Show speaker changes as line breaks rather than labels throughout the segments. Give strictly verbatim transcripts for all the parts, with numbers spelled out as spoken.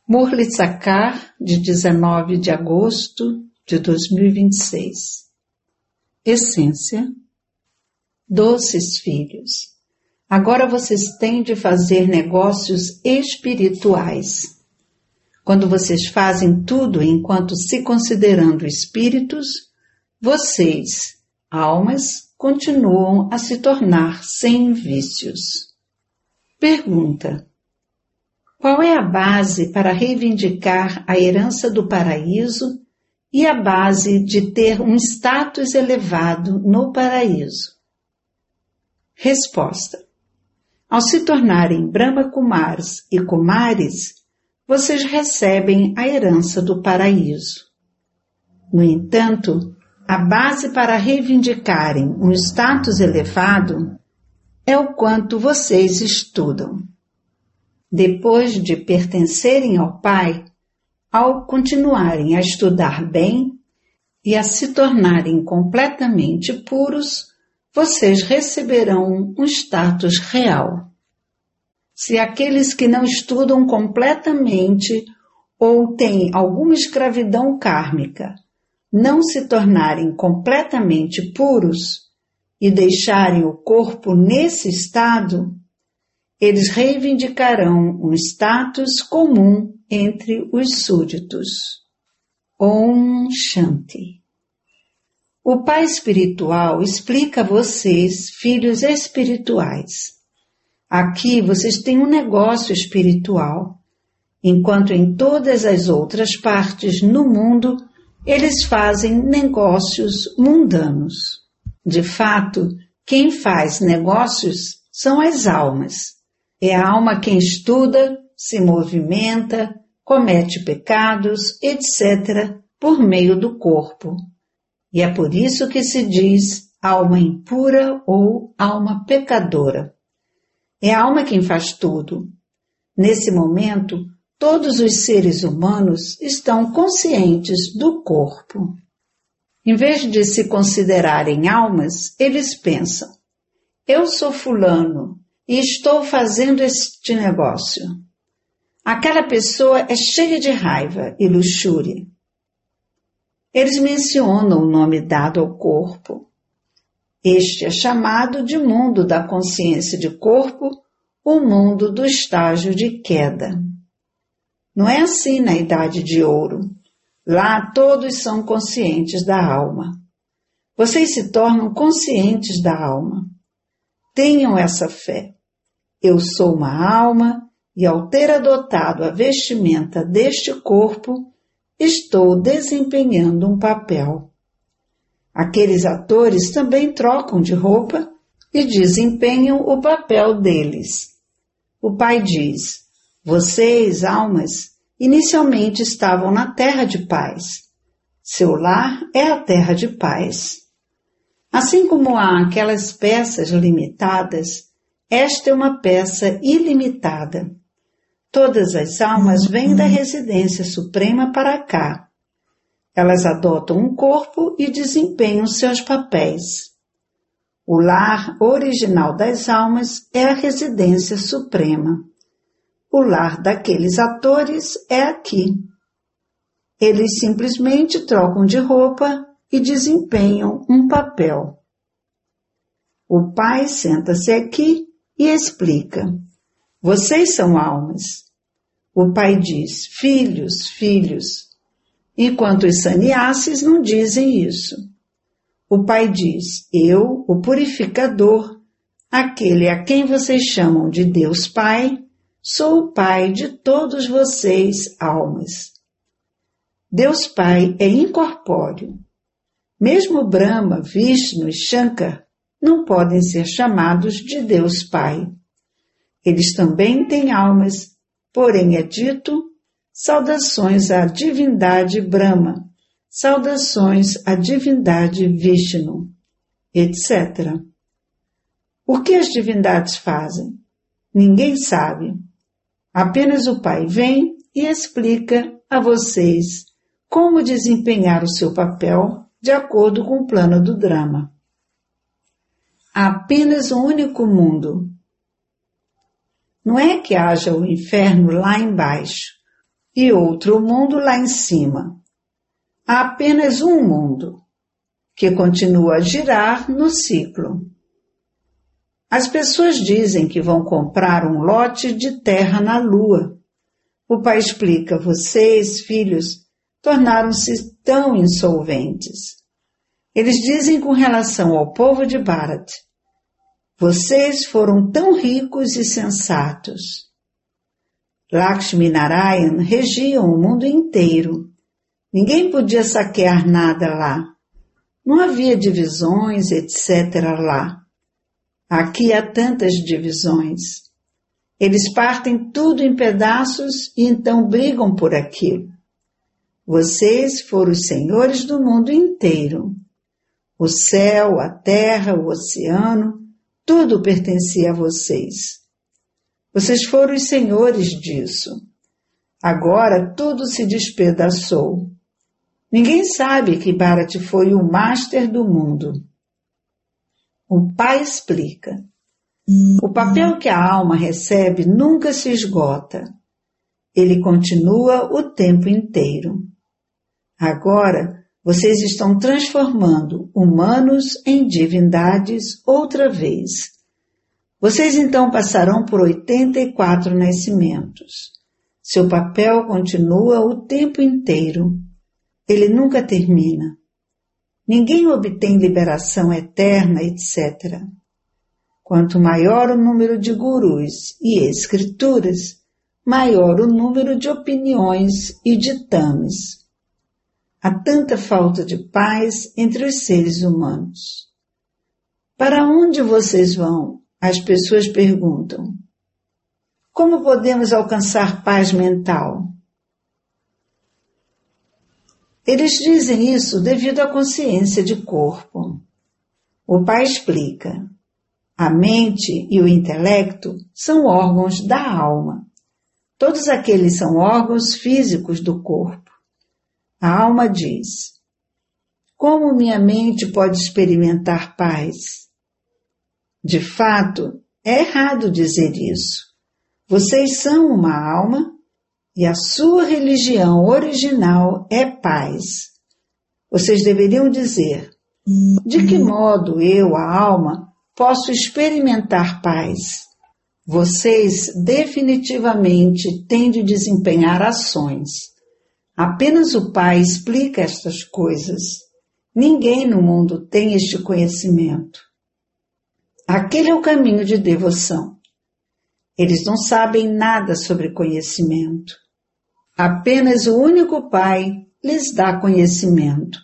Murli Sakar, de dezenove de agosto de dois mil e vinte e seis. Essência. Doces filhos, agora vocês têm de fazer negócios espirituais. Quando vocês fazem tudo enquanto se considerando espíritos, vocês, almas, continuam a se tornar sem vícios. Pergunta: qual é a base para reivindicar a herança do paraíso e a base de ter um status elevado no paraíso? Resposta: ao se tornarem Brahma Kumaris e Kumaris, vocês recebem a herança do paraíso. No entanto, a base para reivindicarem um status elevado é o quanto vocês estudam. Depois de pertencerem ao Pai, ao continuarem a estudar bem e a se tornarem completamente puros, vocês receberão um status real. Se aqueles que não estudam completamente ou têm alguma escravidão kármica não se tornarem completamente puros e deixarem o corpo nesse estado, eles reivindicarão um status comum entre os súditos. Om Shanti. O Pai Espiritual explica a vocês, filhos espirituais. Aqui vocês têm um negócio espiritual, enquanto em todas as outras partes no mundo eles fazem negócios mundanos. De fato, quem faz negócios são as almas. É a alma quem estuda, se movimenta, comete pecados, etcétera, por meio do corpo. E é por isso que se diz alma impura ou alma pecadora. É a alma quem faz tudo. Nesse momento, todos os seres humanos estão conscientes do corpo. Em vez de se considerarem almas, eles pensam: eu sou fulano e estou fazendo este negócio. Aquela pessoa é cheia de raiva e luxúria. Eles mencionam o nome dado ao corpo. Este é chamado de mundo da consciência de corpo, o mundo do estágio de queda. Não é assim na Idade de Ouro. Lá todos são conscientes da alma. Vocês se tornam conscientes da alma. Tenham essa fé. Eu sou uma alma e ao ter adotado a vestimenta deste corpo, estou desempenhando um papel. Aqueles atores também trocam de roupa e desempenham o papel deles. O Pai diz: vocês, almas, inicialmente estavam na terra de paz. Seu lar é a terra de paz. Assim como há aquelas peças limitadas, esta é uma peça ilimitada. Todas as almas vêm da residência suprema para cá. Elas adotam um corpo e desempenham seus papéis. O lar original das almas é a residência suprema. O lar daqueles atores é aqui. Eles simplesmente trocam de roupa e desempenham um papel. O Pai senta-se aqui e explica: vocês são almas. O Pai diz: filhos, filhos, enquanto os sannyasis não dizem isso. O Pai diz: eu, o purificador, aquele a quem vocês chamam de Deus Pai, sou o Pai de todos vocês, almas. Deus Pai é incorpóreo. Mesmo Brahma, Vishnu e Shankar não podem ser chamados de Deus Pai. Eles também têm almas, porém é dito: saudações à divindade Brahma, saudações à divindade Vishnu, etcétera. O que as divindades fazem? Ninguém sabe. Apenas o Pai vem e explica a vocês como desempenhar o seu papel de acordo com o plano do drama. Há apenas um único mundo. Não é que haja o inferno lá embaixo. e outro mundo lá em cima. Há apenas um mundo, que continua a girar no ciclo. As pessoas dizem que vão comprar um lote de terra na Lua. O pai explica: vocês, filhos, tornaram-se tão insolventes. Eles dizem com relação ao povo de Bharat: vocês foram tão ricos e sensatos. Lakshmi Narayan regiam o mundo inteiro. Ninguém podia saquear nada lá. Não havia divisões, etcétera lá. Aqui há tantas divisões. Eles partem tudo em pedaços e então brigam por aquilo. Vocês foram os senhores do mundo inteiro. O céu, a terra, o oceano, tudo pertencia a vocês. Vocês foram os senhores disso. Agora tudo se despedaçou. Ninguém sabe que Bharat foi o master do mundo. O pai explica: o papel que a alma recebe nunca se esgota. Ele continua o tempo inteiro. Agora, vocês estão transformando humanos em divindades outra vez. Vocês então passarão por oitenta e quatro nascimentos. Seu papel continua o tempo inteiro. Ele nunca termina. Ninguém obtém liberação eterna, etcétera. Quanto maior o número de gurus e escrituras, maior o número de opiniões e ditames. Há tanta falta de paz entre os seres humanos. Para onde vocês vão? As pessoas perguntam. Como podemos alcançar paz mental? Eles dizem isso devido à consciência de corpo. O pai explica. A mente e o intelecto são órgãos da alma. Todos aqueles são órgãos físicos do corpo. A alma diz: como minha mente pode experimentar paz? De fato, é errado dizer isso. Vocês são uma alma e a sua religião original é paz. Vocês deveriam dizer: de que modo eu, a alma, posso experimentar paz? Vocês definitivamente têm de desempenhar ações. Apenas o pai explica estas coisas. Ninguém no mundo tem este conhecimento. Aquele é o caminho de devoção. Eles não sabem nada sobre conhecimento. Apenas o único pai lhes dá conhecimento.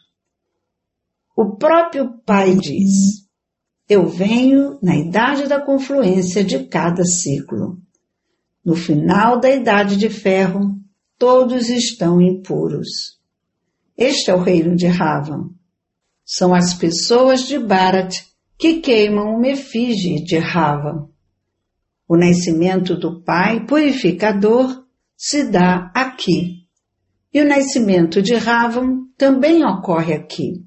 O próprio pai diz: eu venho na idade da confluência de cada ciclo. No final da idade de ferro, todos estão impuros. Este é o reino de Ravan. São as pessoas de Bharat que queimam uma efígie de Ravan. O nascimento do pai purificador se dá aqui. E o nascimento de Ravan também ocorre aqui.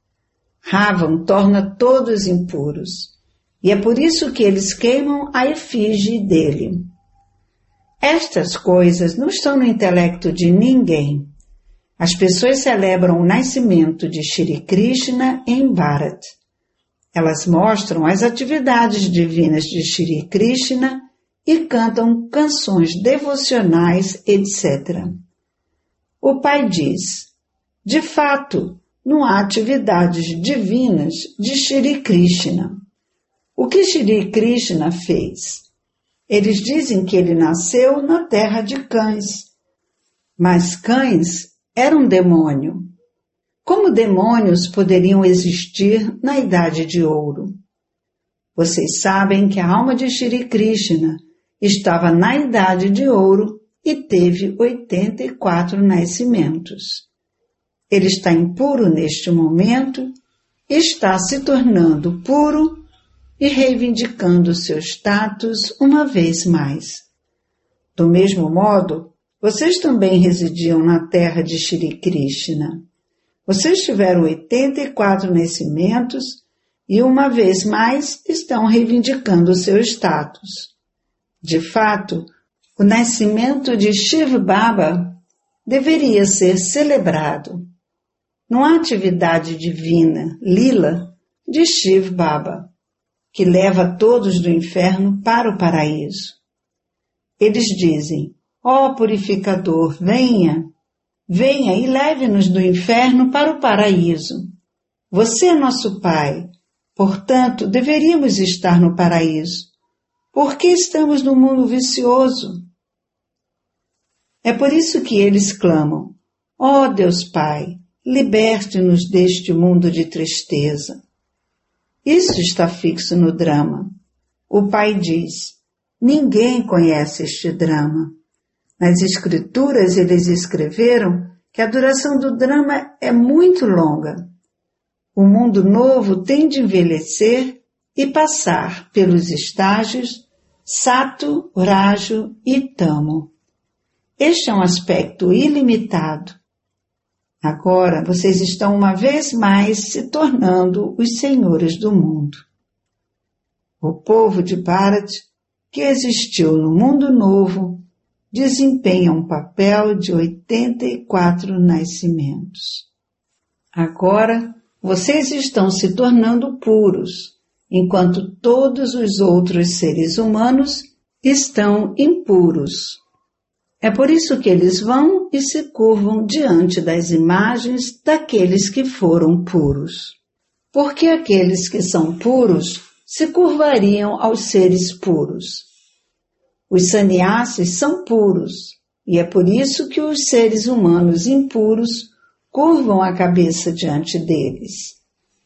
Ravan torna todos impuros. E é por isso que eles queimam a efígie dele. Estas coisas não estão no intelecto de ninguém. As pessoas celebram o nascimento de Shri Krishna em Bharat. Elas mostram as atividades divinas de Shri Krishna e cantam canções devocionais, etcétera. O pai diz: de fato, não há atividades divinas de Shri Krishna. O que Shri Krishna fez? Eles dizem que ele nasceu na terra de cães. Mas cães eram um demônio. Como demônios poderiam existir na Idade de Ouro? Vocês sabem que a alma de Shri Krishna estava na Idade de Ouro e teve oitenta e quatro nascimentos. Ele está impuro neste momento e está se tornando puro e reivindicando seu status uma vez mais. Do mesmo modo, vocês também residiam na terra de Shri Krishna. Vocês tiveram oitenta e quatro nascimentos e uma vez mais estão reivindicando seu status. De fato, o nascimento de Shiv Baba deveria ser celebrado numa atividade divina, Lila, de Shiv Baba, que leva todos do inferno para o paraíso. Eles dizem, ó purificador, venha, venha e leve-nos do inferno para o paraíso. Você é nosso Pai, portanto, deveríamos estar no paraíso. Por que estamos no mundo vicioso? É por isso que eles clamam, ó Deus Pai, liberte-nos deste mundo de tristeza. Isso está fixo no drama. O Pai diz, ninguém conhece este drama. Nas escrituras eles escreveram que a duração do drama é muito longa. O mundo novo tem de envelhecer e passar pelos estágios Sato, Rajo e Tamo. Este é um aspecto ilimitado. Agora vocês estão uma vez mais se tornando os senhores do mundo. O povo de Bharat, que existiu no mundo novo, desempenha um papel de oitenta e quatro nascimentos. Agora vocês estão se tornando puros, enquanto todos os outros seres humanos estão impuros. É por isso que eles vão e se curvam diante das imagens daqueles que foram puros. Porque aqueles que são puros se curvariam aos seres puros. Os sannyasis são puros, e é por isso que os seres humanos impuros curvam a cabeça diante deles.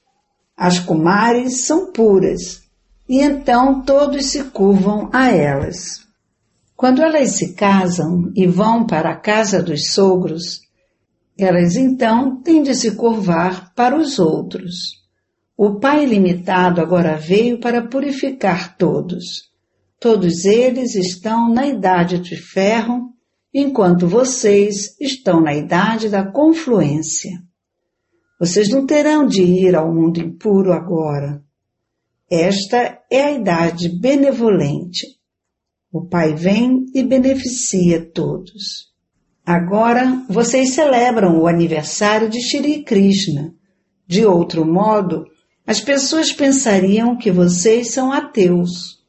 As kumaris são puras, e então todos se curvam a elas. Quando elas se casam e vão para a casa dos sogros, elas então têm de se curvar para os outros. O Pai ilimitado agora veio para purificar todos. Todos eles estão na idade de ferro, enquanto vocês estão na idade da confluência. Vocês não terão de ir ao mundo impuro agora. Esta é a idade benevolente. O Pai vem e beneficia todos. Agora vocês celebram o aniversário de Shri Krishna. De outro modo, as pessoas pensariam que vocês são ateus.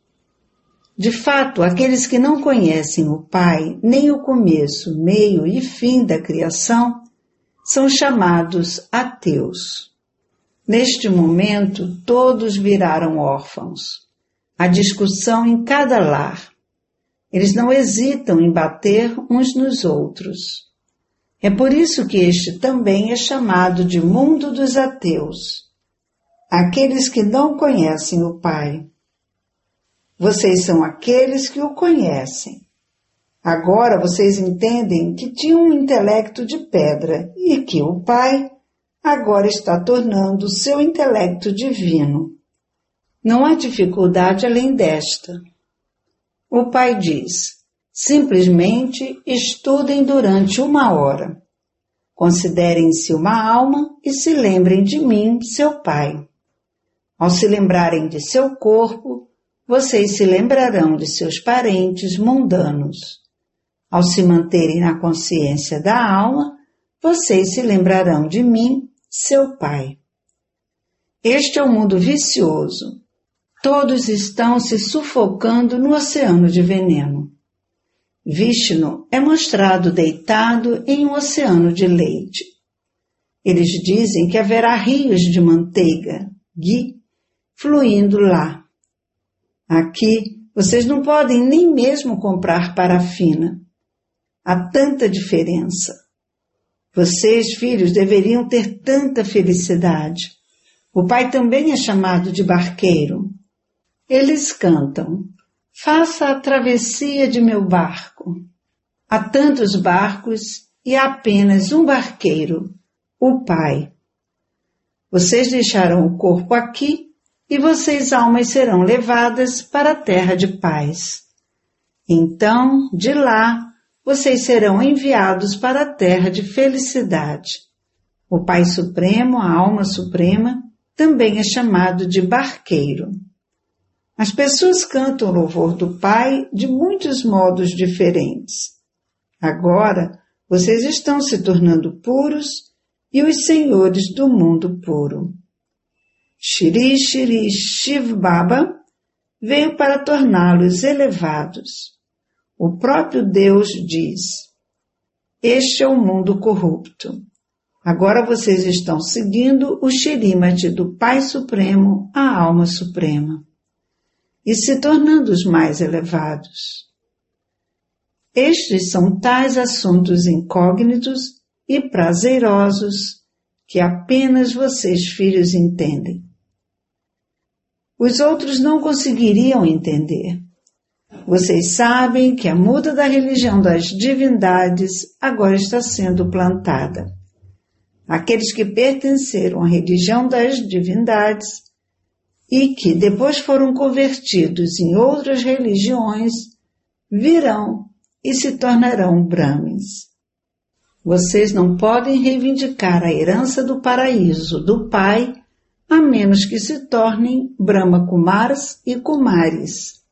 De fato, aqueles que não conhecem o Pai, nem o começo, meio e fim da criação, são chamados ateus. Neste momento, todos viraram órfãos. Há discussão em cada lar. Eles não hesitam em bater uns nos outros. É por isso que este também é chamado de mundo dos ateus. Aqueles que não conhecem o Pai. Vocês são aqueles que o conhecem. Agora vocês entendem que tinham um intelecto de pedra e que o Pai agora está tornando o seu intelecto divino. Não há dificuldade além desta. O Pai diz, simplesmente estudem durante uma hora. Considerem-se uma alma e se lembrem de mim, seu Pai. Ao se lembrarem de seu corpo, vocês se lembrarão de seus parentes mundanos. Ao se manterem na consciência da alma, vocês se lembrarão de mim, seu Pai. Este é o mundo vicioso. Todos estão se sufocando no oceano de veneno. Vishnu é mostrado deitado em um oceano de leite. Eles dizem que haverá rios de manteiga, ghee, fluindo lá. Aqui, vocês não podem nem mesmo comprar parafina. Há tanta diferença. Vocês, filhos, deveriam ter tanta felicidade. O Pai também é chamado de barqueiro. Eles cantam, faça a travessia de meu barco. Há tantos barcos e há apenas um barqueiro, o Pai. Vocês deixarão o corpo aqui e vocês almas serão levadas para a terra de paz. Então, de lá, vocês serão enviados para a terra de felicidade. O Pai Supremo, a Alma Suprema, também é chamado de barqueiro. As pessoas cantam o louvor do Pai de muitos modos diferentes. Agora, Vocês estão se tornando puros e os senhores do mundo puro. Shri Shri Shiv Baba veio para torná-los elevados. O próprio Deus diz: este é o mundo corrupto. Agora vocês estão seguindo o Shrimad do Pai Supremo, a Alma Suprema, e se tornando os mais elevados. Estes são tais assuntos incógnitos e prazerosos que apenas vocês, filhos, entendem. Os outros não conseguiriam entender. Vocês sabem que a muda da religião das divindades agora está sendo plantada. Aqueles que pertenceram à religião das divindades e que depois foram convertidos em outras religiões virão e se tornarão Brahmins. Vocês não podem reivindicar a herança do paraíso do Pai a menos que se tornem Brahma Kumars e Kumaris.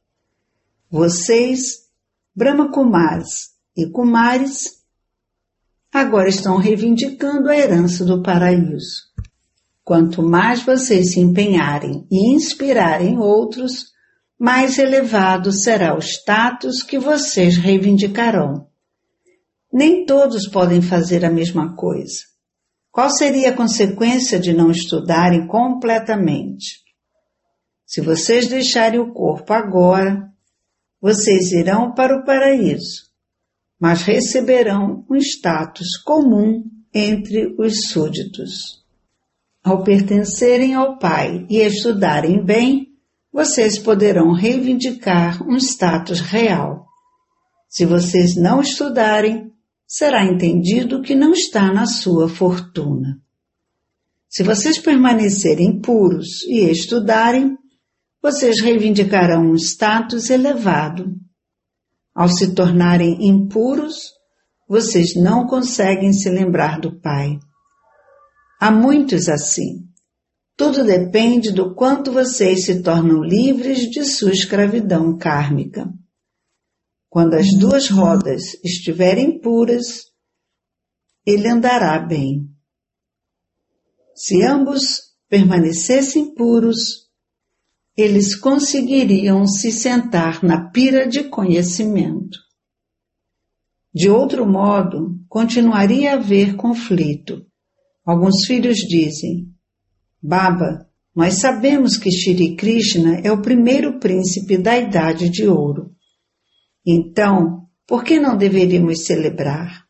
Vocês, Brahma Kumars e Kumaris, agora estão reivindicando a herança do paraíso. Quanto mais vocês se empenharem e inspirarem outros, mais elevado será o status que vocês reivindicarão. Nem todos podem fazer a mesma coisa. Qual seria a consequência de não estudarem completamente? Se vocês deixarem o corpo agora, vocês irão para o paraíso, mas receberão um status comum entre os súditos. Ao pertencerem ao Pai e estudarem bem, vocês poderão reivindicar um status real. Se vocês não estudarem, será entendido que não está na sua fortuna. Se vocês permanecerem puros e estudarem, vocês reivindicarão um status elevado. Ao se tornarem impuros, vocês não conseguem se lembrar do Pai. Há muitos assim. Tudo depende do quanto vocês se tornam livres de sua escravidão kármica. Quando as duas rodas estiverem puras, ele andará bem. Se ambos permanecessem puros, eles conseguiriam se sentar na pira de conhecimento. De outro modo, continuaria a haver conflito. Alguns filhos dizem: Baba, nós sabemos que Shri Krishna é o primeiro príncipe da Idade de Ouro. Então, por que não deveríamos celebrar?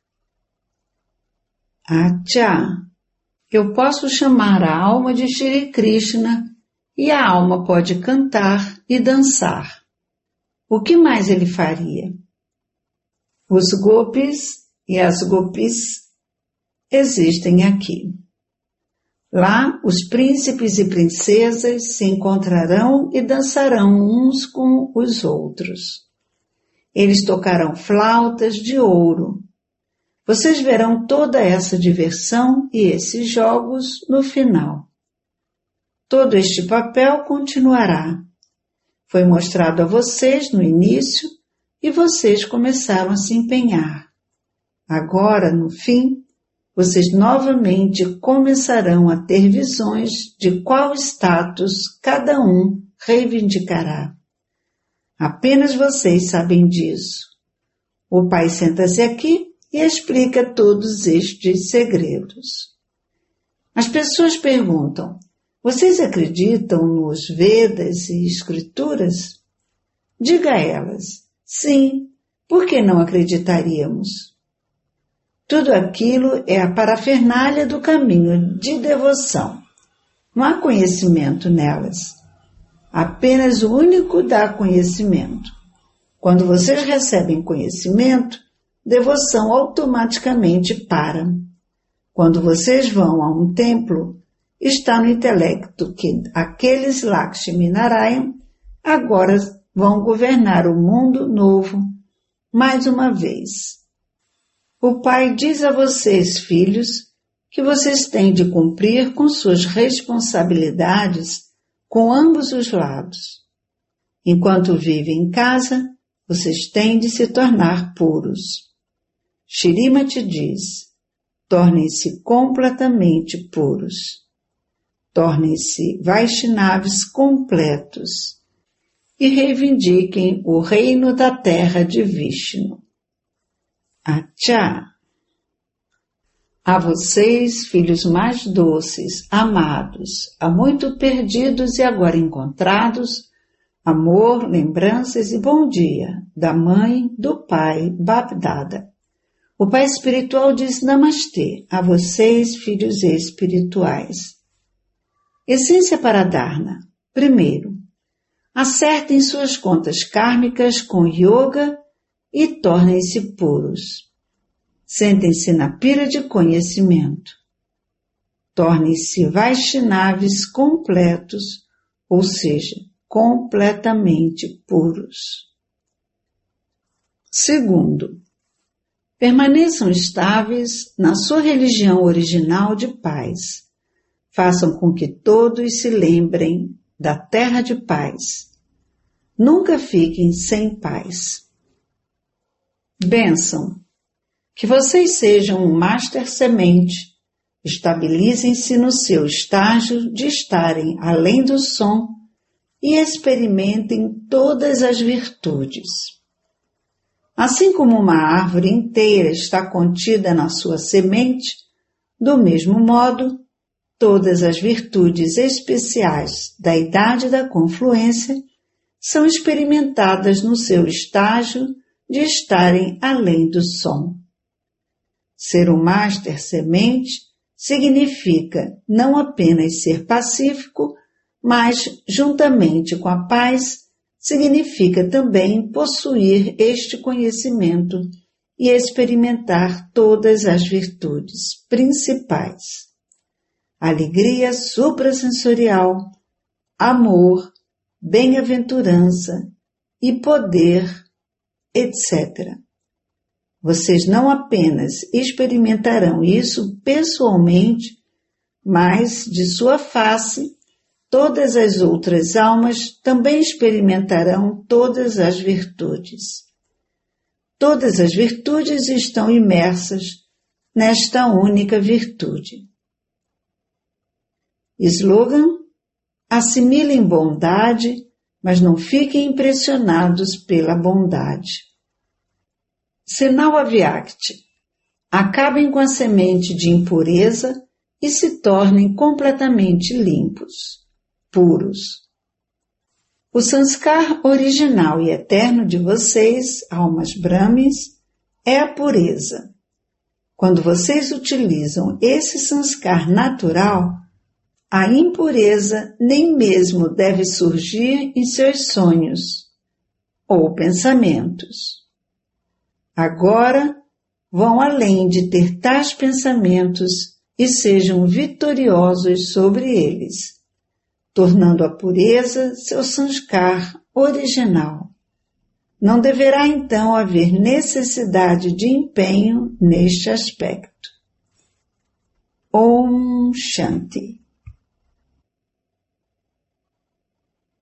Acha, eu posso chamar a alma de Shri Krishna e a alma pode cantar e dançar. O que mais ele faria? Os gopis e as gopis existem aqui. Lá, os príncipes e princesas se encontrarão e dançarão uns com os outros. Eles tocarão flautas de ouro. Vocês verão toda essa diversão e esses jogos no final. Todo este papel continuará. Foi mostrado a vocês no início e vocês começaram a se empenhar. Agora, no fim, vocês novamente começarão a ter visões de qual status cada um reivindicará. Apenas vocês sabem disso. O Pai senta-se aqui e explica todos estes segredos. As pessoas perguntam: vocês acreditam nos Vedas e Escrituras? Diga a elas: sim, por que não acreditaríamos? Tudo aquilo é a parafernália do caminho de devoção. Não há conhecimento nelas. Apenas o único dá conhecimento. Quando vocês recebem conhecimento, devoção automaticamente para. Quando vocês vão a um templo, está no intelecto que aqueles Lakshmi Narayan agora vão governar o mundo novo mais uma vez. O Pai diz a vocês, filhos, que vocês têm de cumprir com suas responsabilidades com ambos os lados. Enquanto vivem em casa, vocês têm de se tornar puros. Shrimati diz: tornem-se completamente puros. Tornem-se Vaishnavas completos e reivindiquem o reino da terra de Vishnu. Acha! A vocês, filhos mais doces, amados, há muito perdidos e agora encontrados, amor, lembranças e bom dia da mãe, do pai, Bapdada. O pai espiritual diz Namastê a vocês, filhos espirituais. Essência para Dharna. Primeiro, acertem suas contas kármicas com yoga e tornem-se puros. Sentem-se na pira de conhecimento. Tornem-se Vaishnavas completos, ou seja, completamente puros. Segundo, permaneçam estáveis na sua religião original de paz. Façam com que todos se lembrem da terra de paz. Nunca fiquem sem paz. Bênção. Que vocês sejam um Master Semente. Estabilizem-se no seu estágio de estarem além do som e experimentem todas as virtudes. Assim como uma árvore inteira está contida na sua semente, do mesmo modo, todas as virtudes especiais da idade da confluência são experimentadas no seu estágio de estarem além do som. Ser um Master Semente significa não apenas ser pacífico, mas, juntamente com a paz, significa também possuir este conhecimento e experimentar todas as virtudes principais. Alegria suprassensorial, amor, bem-aventurança e poder, etcétera. Vocês não apenas experimentarão isso pessoalmente, mas de sua face, todas as outras almas também experimentarão todas as virtudes. Todas as virtudes estão imersas nesta única virtude. Slogan: assimilem bondade, mas não fiquem impressionados pela bondade. Sinal Avyakti: acabem com a semente de impureza e se tornem completamente limpos, puros. O sanskar original e eterno de vocês, almas Brahmis, é a pureza. Quando vocês utilizam esse sanskar natural, a impureza nem mesmo deve surgir em seus sonhos ou pensamentos. Agora, vão além de ter tais pensamentos e sejam vitoriosos sobre eles, tornando a pureza seu sanskar original. Não deverá então haver necessidade de empenho neste aspecto. Om Shanti.